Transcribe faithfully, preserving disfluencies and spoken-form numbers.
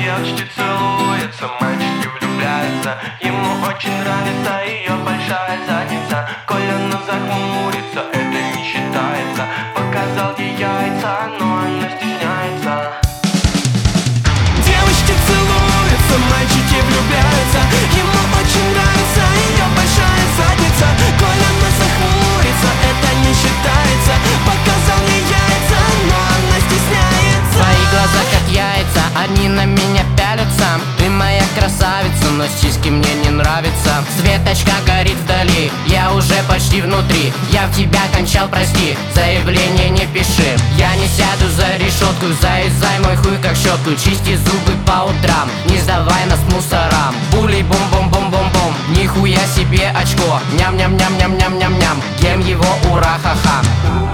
девочки целуются, мальчики влюбляются. Ему очень нравится ее большая задница. Коля она захмурится, это не считается. Показал ей яйца, но она стесняется. Девочки целуются, мальчики влюбляются. Ему очень нравится ее большая задница. Коля она захмурится, это не считается. Показал ей яйца, но она стесняется. Твои глаза как яйца, они на меня пялятся. Ты моя красавица, но сиськи мне не нравятся. Светочка горит вдали, я уже почти внутри. Я в тебя кончал, прости, заявление не пиши. Я не сяду за решетку, заезжай мой хуй как щетку. Чисти зубы по утрам, не сдавай нас мусорам. Булей бом-бом-бом-бом-бом, нихуя себе очко. Ням-ням-ням-ням-ням-ням-ням, ем его, ура, ха-ха.